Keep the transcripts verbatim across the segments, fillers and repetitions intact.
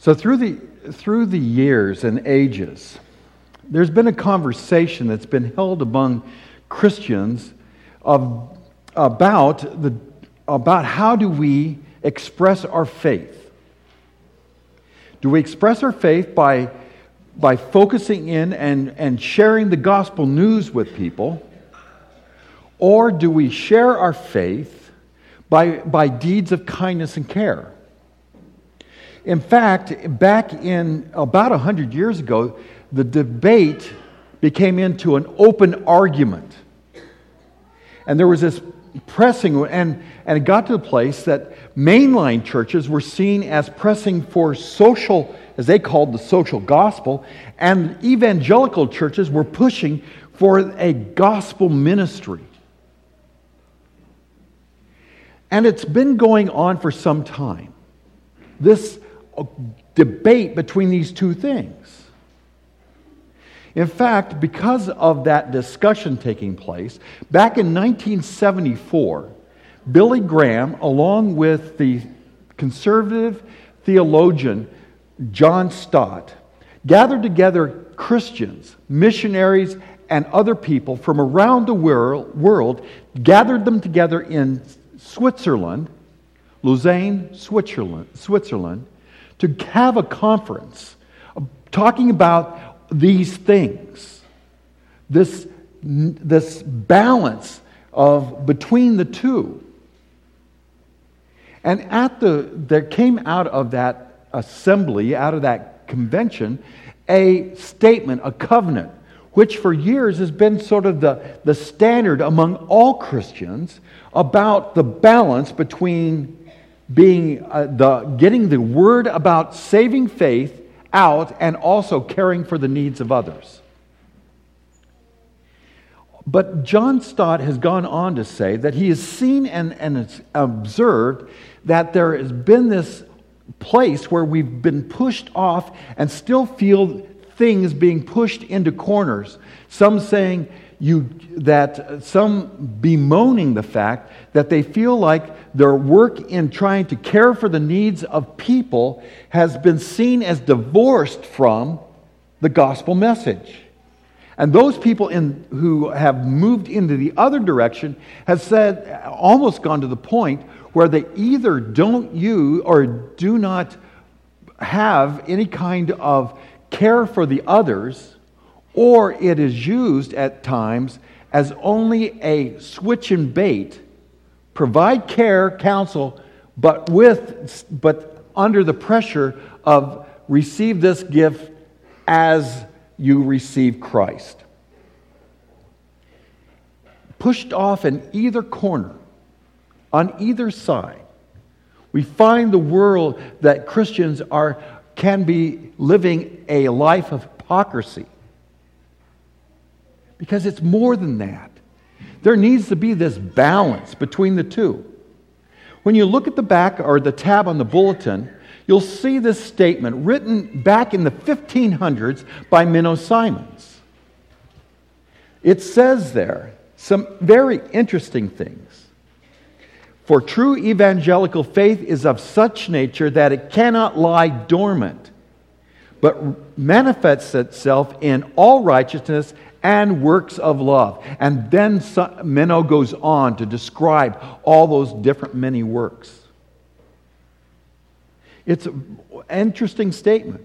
So through the through the years and ages, there's been a conversation that's been held among Christians of about the about how do we express our faith? Do we express our faith by by focusing in and, and sharing the gospel news with people? Or do we share our faith by, by deeds of kindness and care? In fact, back in about one hundred years ago, the debate became into an open argument. And there was this pressing, and, and it got to the place that mainline churches were seen as pressing for social, as they called the social gospel, and evangelical churches were pushing for a gospel ministry. And it's been going on for some time, this debate between these two things. In fact, because of that discussion taking place, back in nineteen seventy-four, Billy Graham, along with the conservative theologian John Stott, gathered together Christians, missionaries, and other people from around the world, gathered them together in Switzerland, Lausanne, Switzerland, Switzerland, to have a conference talking about these things, this, this balance of between the two. And at the there came out of that assembly, out of that convention, a statement, a covenant, which for years has been sort of the, the standard among all Christians about the balance between being uh, the getting the word about saving faith out and also caring for the needs of others. But John Stott has gone on to say that he has seen and, and has observed that there has been this place where we've been pushed off and still feel things being pushed into corners. Some saying you that some bemoaning the fact that they feel like their work in trying to care for the needs of people has been seen as divorced from the gospel message. And those people in, who have moved into the other direction have said, almost gone to the point where they either don't use or do not have any kind of care for the others, or it is used at times as only a switch and bait. Provide care, counsel, but with but under the pressure of receive this gift as you receive Christ. Pushed off in either corner, on either side, we find the world that Christians are can be living a life of hypocrisy. Because it's more than that. There needs to be this balance between the two. When you look at the back or the tab on the bulletin, you'll see this statement written back in the fifteen hundreds by Menno Simons. It says there some very interesting things. For true evangelical faith is of such nature that it cannot lie dormant, but manifests itself in all righteousness and works of love. And then Menno goes on to describe all those different many works. It's an interesting statement.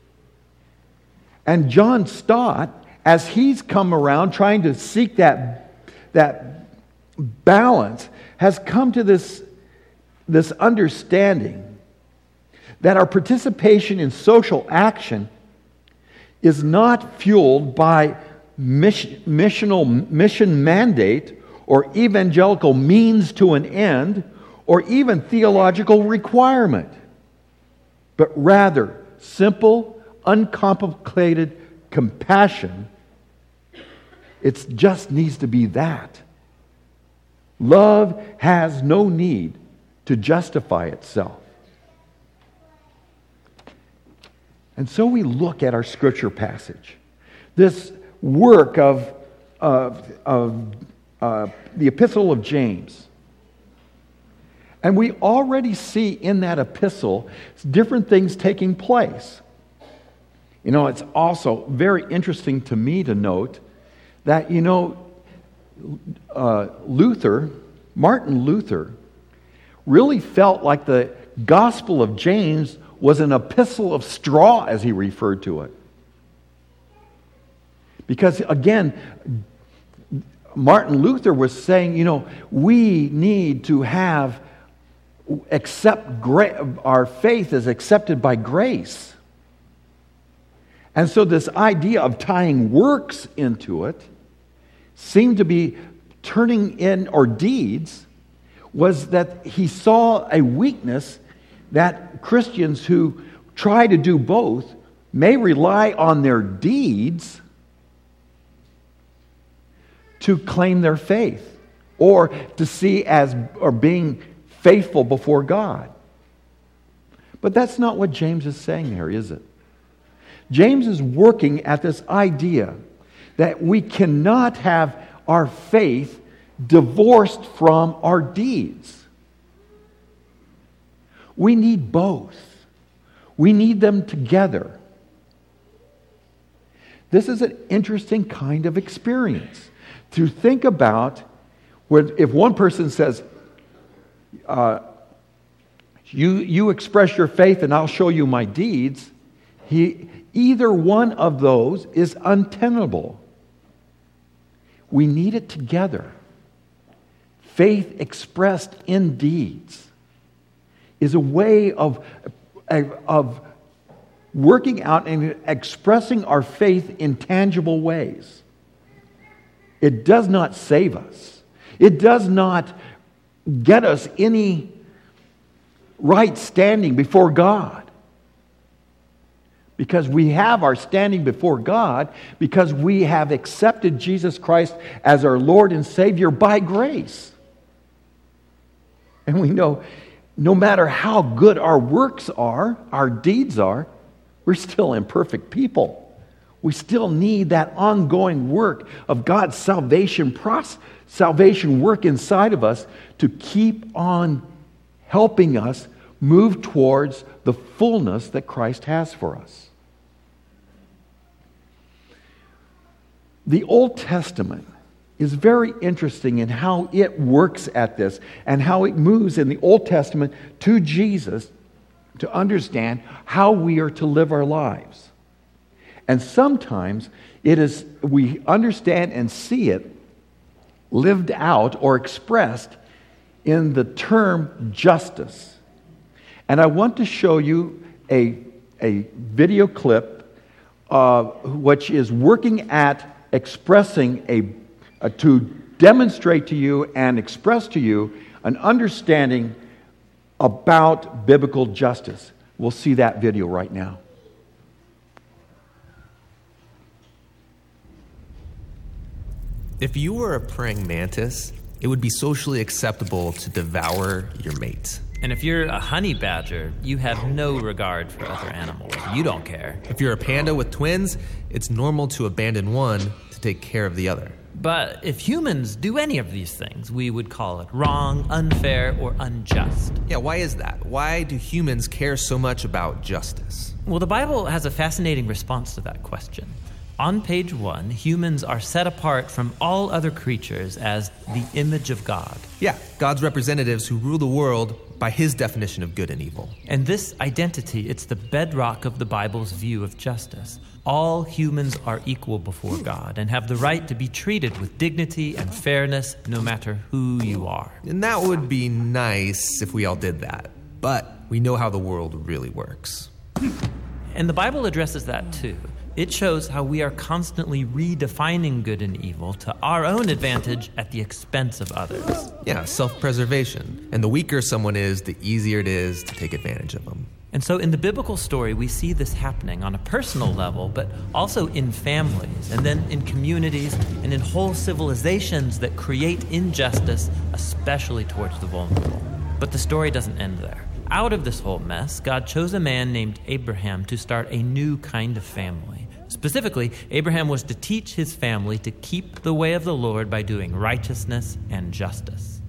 And John Stott, as he's come around trying to seek that, that balance, has come to this, this understanding that our participation in social action is not fueled by mission, missional mission mandate or evangelical means to an end or even theological requirement, but rather simple, uncomplicated compassion. It just needs to be that. Love has no need to justify itself. And so we look at our scripture passage, this work of, of, of uh, the Epistle of James. And we already see in that epistle different things taking place. You know, it's also very interesting to me to note that, you know, uh, Luther, Martin Luther, really felt like the Gospel of James was an epistle of straw, as he referred to it. Because, again, Martin Luther was saying, you know, we need to have, accept, gra- our faith is accepted by grace. And so this idea of tying works into it seemed to be turning in, or deeds, was that he saw a weakness that Christians who try to do both may rely on their deeds to claim their faith, or to see as or being faithful before God. But that's not what James is saying here, is it? James is working at this idea that we cannot have our faith divorced from our deeds. We need both. We need them together. This is an interesting kind of experience. To think about, where if one person says, uh, you, you express your faith and I'll show you my deeds, he, either one of those is untenable. We need it together. Faith expressed in deeds is a way of, of working out and expressing our faith in tangible ways. It does not save us. It does not get us any right standing before God. Because we have our standing before God because we have accepted Jesus Christ as our Lord and Savior by grace. And we know no matter how good our works are, our deeds are, we're still imperfect people. We still need that ongoing work of God's salvation process, salvation work inside of us to keep on helping us move towards the fullness that Christ has for us. The Old Testament is very interesting in how it works at this and how it moves in the Old Testament to Jesus to understand how we are to live our lives. And sometimes it is we understand and see it lived out or expressed in the term justice. And I want to show you a, a video clip uh, which is working at expressing a, a to demonstrate to you and express to you an understanding about biblical justice. We'll see that video right now. If you were a praying mantis, it would be socially acceptable to devour your mate. And if you're a honey badger, you have no regard for other animals. You don't care. If you're a panda with twins, it's normal to abandon one to take care of the other. But if humans do any of these things, we would call it wrong, unfair, or unjust. Yeah, why is that? Why do humans care so much about justice? Well, the Bible has a fascinating response to that question. On page one, humans are set apart from all other creatures as the image of God. Yeah, God's representatives who rule the world by his definition of good and evil. And this identity, it's the bedrock of the Bible's view of justice. All humans are equal before God and have the right to be treated with dignity and fairness no matter who you are. And that would be nice if we all did that. But we know how the world really works. And the Bible addresses that too. It shows how we are constantly redefining good and evil to our own advantage at the expense of others. Yeah, self-preservation. And the weaker someone is, the easier it is to take advantage of them. And so in the biblical story, we see this happening on a personal level, but also in families, and then in communities, and in whole civilizations that create injustice, especially towards the vulnerable. But the story doesn't end there. Out of this whole mess, God chose a man named Abraham to start a new kind of family. Specifically, Abraham was to teach his family to keep the way of the Lord by doing righteousness and justice.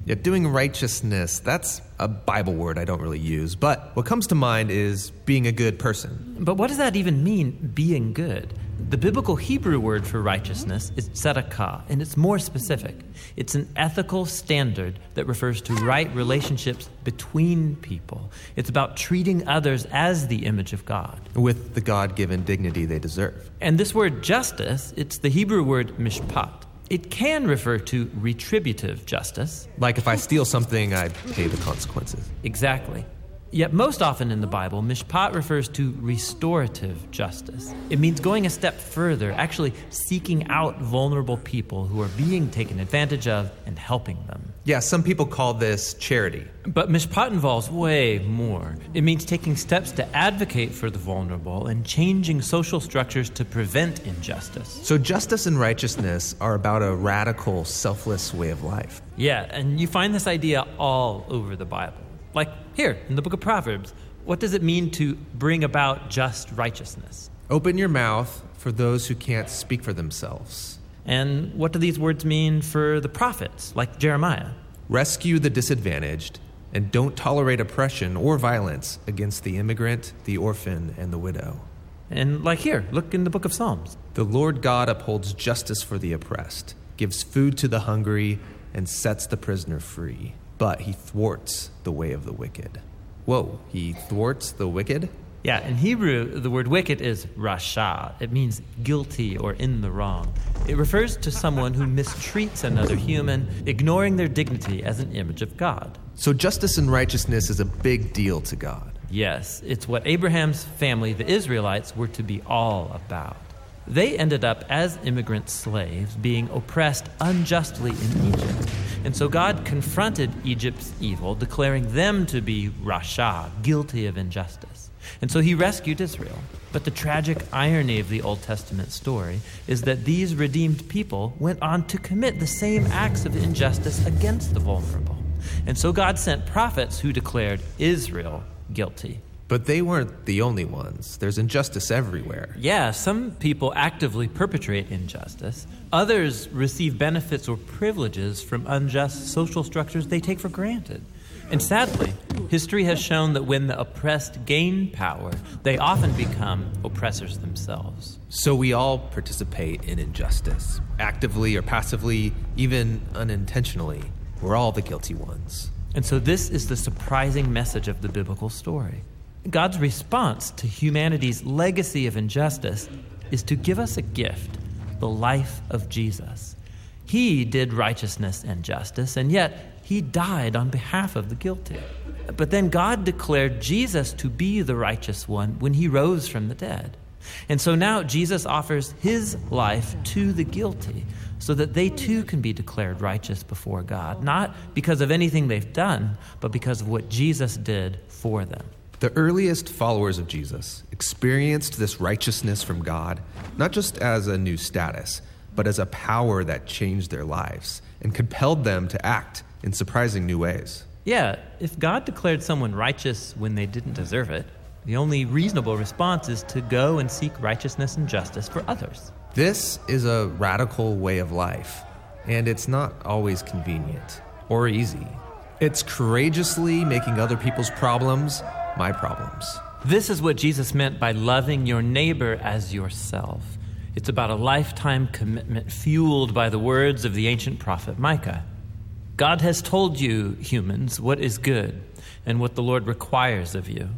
Yeah, doing righteousness, that's a Bible word I don't really use, but what comes to mind is being a good person. But what does that even mean, being good? The biblical Hebrew word for righteousness is tzedakah, and it's more specific. It's an ethical standard that refers to right relationships between people. It's about treating others as the image of God, With the God-given dignity they deserve. And this word justice, it's the Hebrew word mishpat. It can refer to retributive justice. Like if I steal something, I pay the consequences. Exactly. Yet most often in the Bible, mishpat refers to restorative justice. It means going a step further, actually seeking out vulnerable people who are being taken advantage of and helping them. Yeah, some people call this charity. But mishpat involves way more. It means taking steps to advocate for the vulnerable and changing social structures to prevent injustice. So justice and righteousness are about a radical, selfless way of life. Yeah, and you find this idea all over the Bible. Like here, in the book of Proverbs, what does it mean to bring about just righteousness? Open your mouth for those who can't speak for themselves. And what do these words mean for the prophets, like Jeremiah? Rescue the disadvantaged, and don't tolerate oppression or violence against the immigrant, the orphan, and the widow. And like here, look in the book of Psalms. The Lord God upholds justice for the oppressed, gives food to the hungry, and sets the prisoner free. But he thwarts the way of the wicked. Whoa, he thwarts the wicked? Yeah, in Hebrew, the word wicked is rasha. It means guilty or in the wrong. It refers to someone who mistreats another human, ignoring their dignity as an image of God. So justice and righteousness is a big deal to God. Yes, it's what Abraham's family, the Israelites, were to be all about. They ended up as immigrant slaves, being oppressed unjustly in Egypt. And so God confronted Egypt's evil, declaring them to be rasha, guilty of injustice. And so he rescued Israel. But the tragic irony of the Old Testament story is that these redeemed people went on to commit the same acts of injustice against the vulnerable. And so God sent prophets who declared Israel guilty. But they weren't the only ones. There's injustice everywhere. Yeah, some people actively perpetrate injustice. Others receive benefits or privileges from unjust social structures they take for granted. And sadly, history has shown that when the oppressed gain power, they often become oppressors themselves. So we all participate in injustice, actively or passively, even unintentionally. We're all the guilty ones. And so this is the surprising message of the biblical story. God's response to humanity's legacy of injustice is to give us a gift, the life of Jesus. He did righteousness and justice, and yet he died on behalf of the guilty. But then God declared Jesus to be the righteous one when he rose from the dead. And so now Jesus offers his life to the guilty so that they too can be declared righteous before God, not because of anything they've done, but because of what Jesus did for them. The earliest followers of Jesus experienced this righteousness from God, not just as a new status, but as a power that changed their lives and compelled them to act in surprising new ways. Yeah, if God declared someone righteous when they didn't deserve it, the only reasonable response is to go and seek righteousness and justice for others. This is a radical way of life, and it's not always convenient or easy. It's courageously making other people's problems my problems. This is what Jesus meant by loving your neighbor as yourself. It's about a lifetime commitment fueled by the words of the ancient prophet Micah. God has told you, humans, what is good, and what the Lord requires of you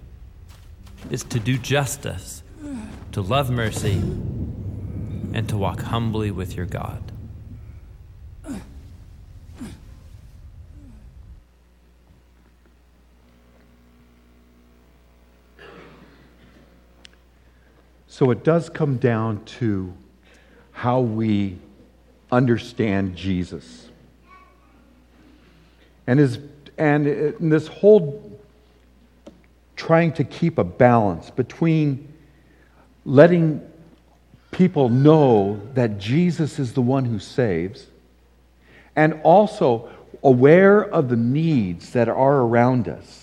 is to do justice, to love mercy, and to walk humbly with your God. So it does come down to how we understand Jesus. And, his, and in this whole trying to keep a balance between letting people know that Jesus is the one who saves, and also aware of the needs that are around us.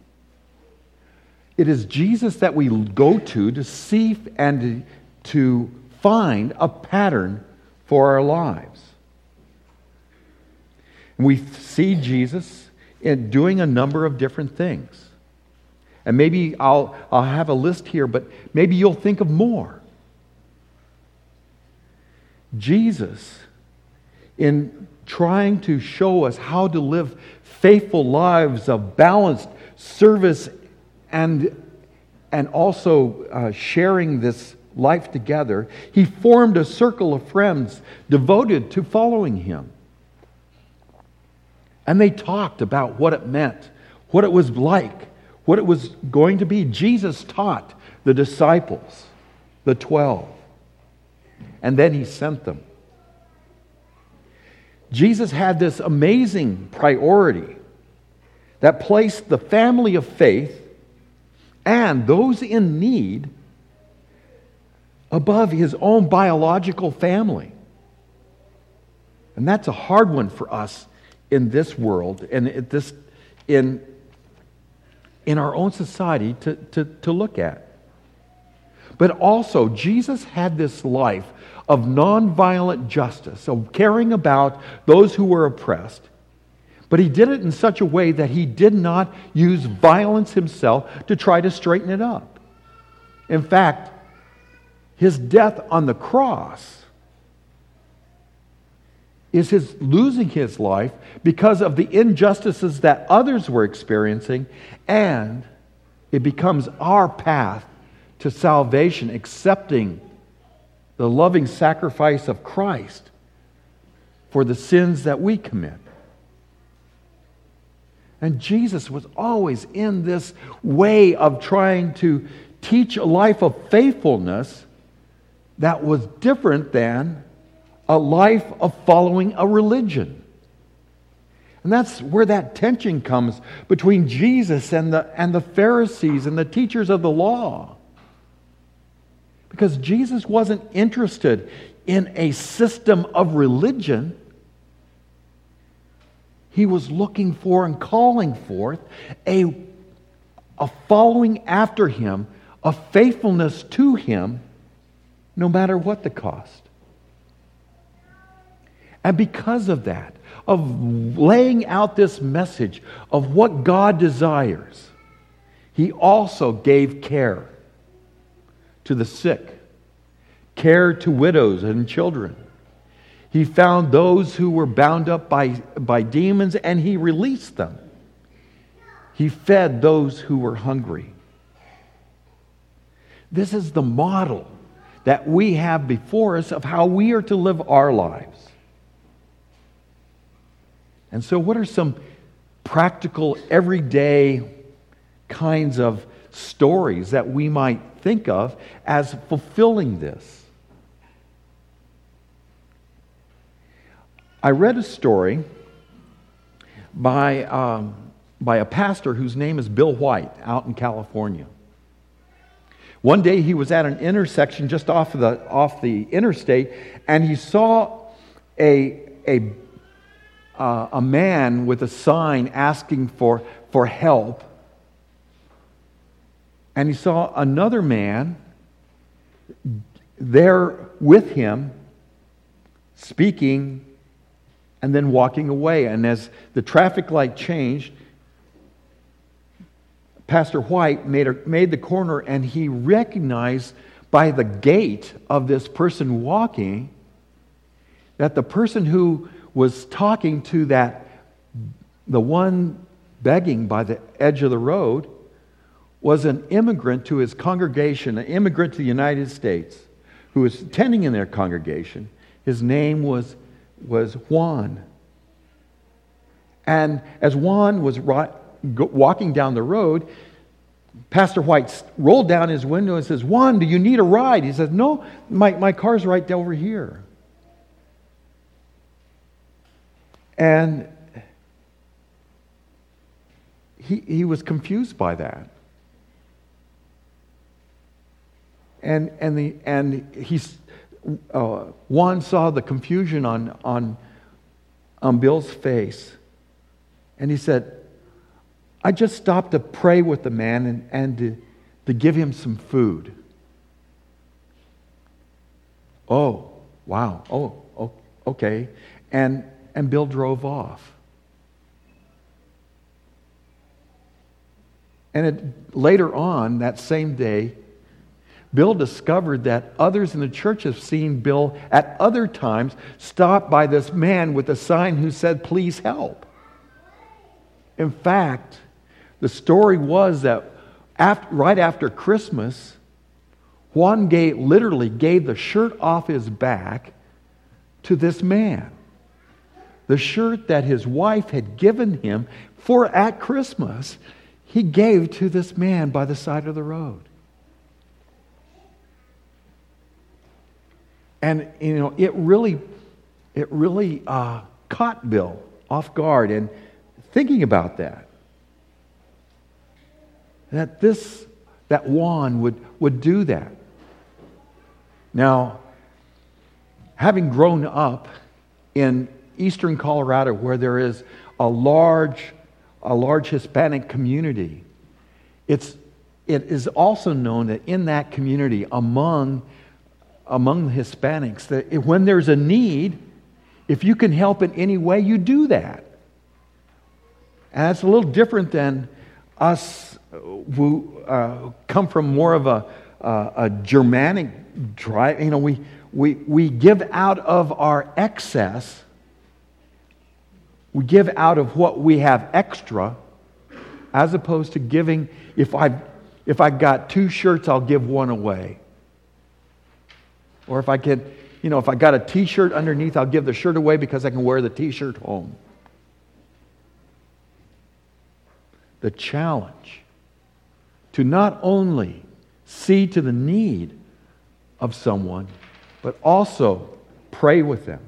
It is Jesus that we go to to see and to find a pattern for our lives. And we see Jesus in doing a number of different things. And maybe I'll, I'll have a list here, but maybe you'll think of more. Jesus, in trying to show us how to live faithful lives of balanced service and, and also uh, sharing this life together, he formed a circle of friends devoted to following him. And they talked about what it meant, what it was like, what it was going to be. Jesus taught the disciples, the twelve, and then he sent them. Jesus had this amazing priority that placed the family of faith and those in need above his own biological family. And that's a hard one for us in this world and at this in, in our own society to, to, to look at. But also, Jesus had this life of nonviolent justice, of caring about those who were oppressed. But he did it in such a way that he did not use violence himself to try to straighten it up. In fact, his death on the cross is his losing his life because of the injustices that others were experiencing, and it becomes our path to salvation, accepting the loving sacrifice of Christ for the sins that we commit. And Jesus was always in this way of trying to teach a life of faithfulness that was different than a life of following a religion. And that's where that tension comes between Jesus and the, and the Pharisees and the teachers of the law. Because Jesus wasn't interested in a system of religion. He was looking for and calling forth a, a following after him, a faithfulness to him, no matter what the cost. And because of that, of laying out this message of what God desires, he also gave care to the sick, care to widows and children. He found those who were bound up by, by demons and he released them. He fed those who were hungry. This is the model that we have before us of how we are to live our lives. And so what are some practical, everyday kinds of stories that we might think of as fulfilling this? I read a story by, um, by a pastor whose name is Bill White out in California. One day he was at an intersection just off of the, off the interstate, and he saw a, a, uh, a man with a sign asking for, for help. And he saw another man there with him speaking and then walking away. And as the traffic light changed, Pastor White made, a, made the corner and he recognized by the gait of this person walking that the person who was talking to that, the one begging by the edge of the road, was an immigrant to his congregation, an immigrant to the United States, who was attending in their congregation. His name was, was Juan. And as Juan was walking down the road, Pastor White rolled down his window and says, "Juan, do you need a ride?" He says, "No, my, my car's right over here." And he, he was confused by that. And and the and he's uh, Juan saw the confusion on on on Bill's face, and he said, "I just stopped to pray with the man and and to, to give him some food." Oh, wow! Oh, oh okay. And and Bill drove off. And it, later on, that same day, Bill discovered that others in the church have seen Bill at other times stopped by this man with a sign who said, "Please help." In fact, the story was that after, right after Christmas, Juan gave, literally gave the shirt off his back to this man. The shirt that his wife had given him for at Christmas, he gave to this man by the side of the road. And, you know, it really, it really uh, caught Bill off guard. And thinking about that, that this, that Juan would, would do that. Now, having grown up in eastern Colorado, where there is a large, a large Hispanic community, it's, it is also known that in that community, among among the Hispanics, that when there's a need, if you can help in any way, you do that. And that's a little different than us who uh, come from more of a, uh, a Germanic drive. You know, we, we, we give out of our excess. We give out of what we have extra, as opposed to giving. If I've, if I've got two shirts, I'll give one away. Or if I could, you know, if I got a t-shirt underneath, I'll give the shirt away because I can wear the t-shirt home. The challenge to not only see to the need of someone, but also pray with them.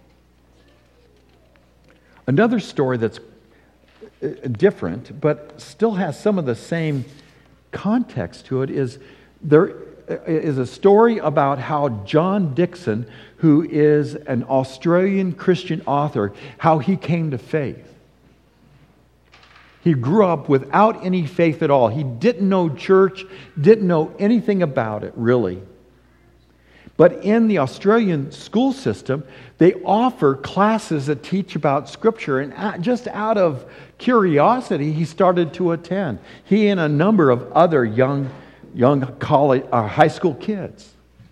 Another story that's different, but still has some of the same context to it, is there is a story about how John Dickson, who is an Australian Christian author, how he came to faith. He grew up without any faith at all. He didn't know church, didn't know anything about it, really. But in the Australian school system, they offer classes that teach about Scripture. And just out of curiosity, he started to attend. He and a number of other young young college, uh, high school kids.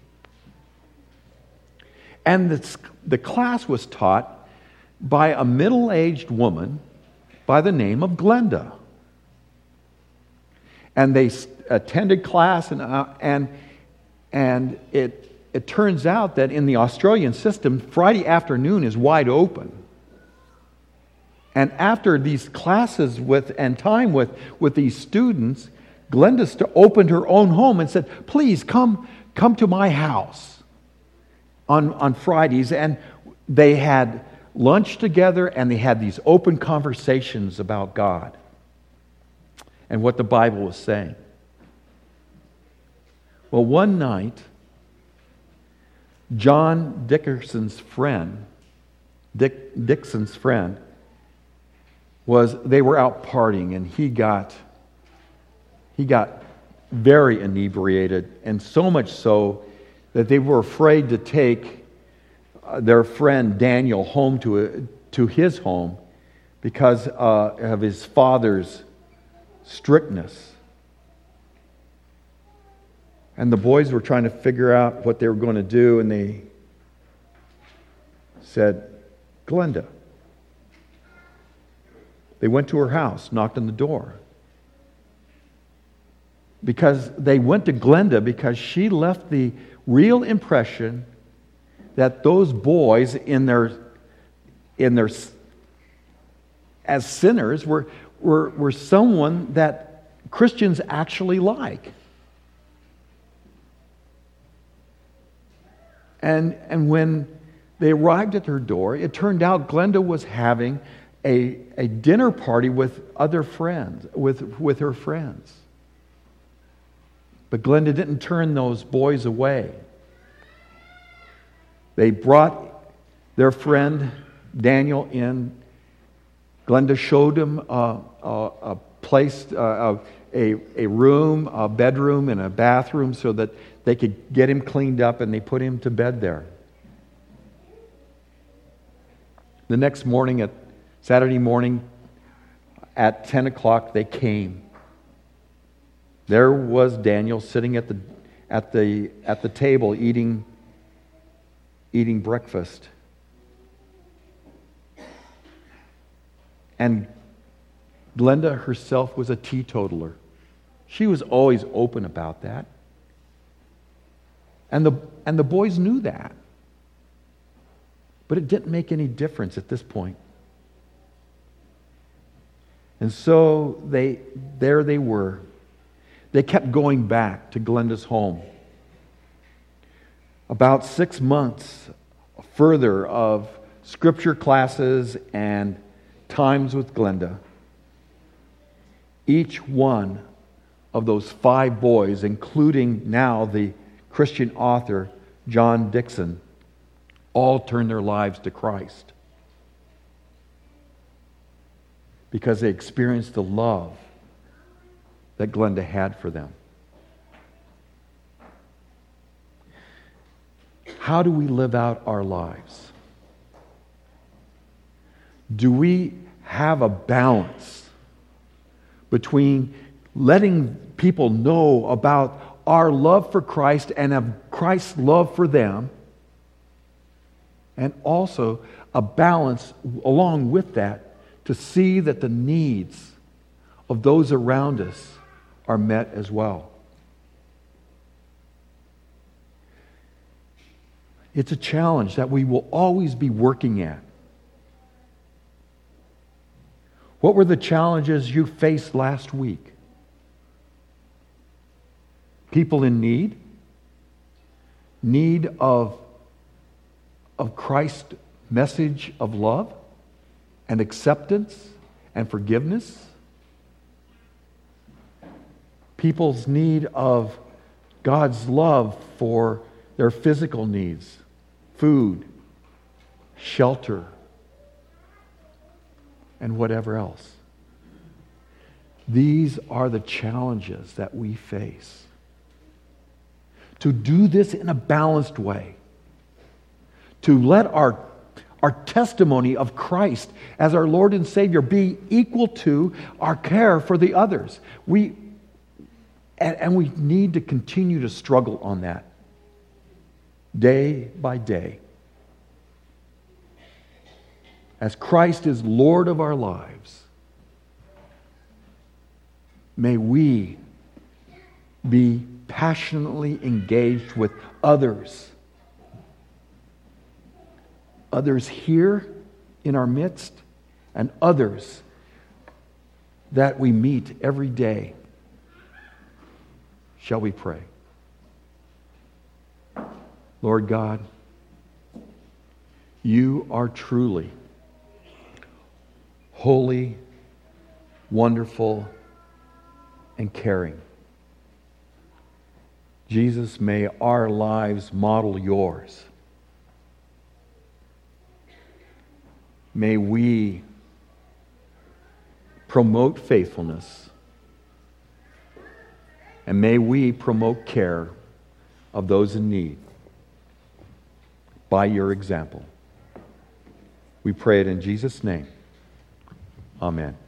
And the, the class was taught by a middle-aged woman by the name of Glenda. And they attended class, and uh, and and it it turns out that in the Australian system, Friday afternoon is wide open. And after these classes with and time with, with these students, Glenda st- opened her own home and said, "Please come, come to my house on, on Fridays." And they had lunch together, and they had these open conversations about God and what the Bible was saying. Well, one night, John Dickerson's friend, Dick Dixon's friend, was they were out partying, and he got he got very inebriated, and so much so that they were afraid to take uh, their friend Daniel home to a, to his home because uh, of his father's strictness. And the boys were trying to figure out what they were going to do, and they said, "Glenda." They went to her house, knocked on the door. Because they went to Glenda because she left the real impression that those boys in their in their as sinners were were, were someone that Christians actually like. And and when they arrived at her door, it turned out Glenda was having a, a dinner party with other friends, with, with her friends. But Glenda didn't turn those boys away. They brought their friend Daniel in. Glenda showed him a, a, a place, a, a, a room, a bedroom, and a bathroom so that they could get him cleaned up, and they put him to bed there. The next morning, at Saturday morning, at ten o'clock, they came. there was Daniel sitting at the, at the, at the table eating, eating breakfast. And Glenda herself was a teetotaler. She was always open about that. And the, and the boys knew that. But it didn't make any difference at this point. And so they, there they were. They kept going back to Glenda's home. About six months further of scripture classes and times with Glenda. Each one of those five boys, including now the Christian author John Dixon, all turned their lives to Christ because they experienced the love that Glenda had for them. How do we live out our lives? Do we have a balance between letting people know about our love for Christ and of Christ's love for them, and also a balance along with that to see that the needs of those around us are met as well? It's a challenge that we will always be working at. What were the challenges you faced last week? People in need? Need of, of Christ's message of love and acceptance and forgiveness? People's need of God's love for their physical needs, food, shelter, and whatever else. These are the challenges that we face. To do this in a balanced way, to let our, our testimony of Christ as our Lord and Savior be equal to our care for the others. We and, and we need to continue to struggle on that day by day. As Christ is Lord of our lives, may we be passionately engaged with others. Others here in our midst, and others that we meet every day. Shall we pray? Lord God, you are truly holy, wonderful, and caring. Jesus, may our lives model yours. May we promote faithfulness, and may we promote care of those in need by your example. We pray it in Jesus' name. Amen.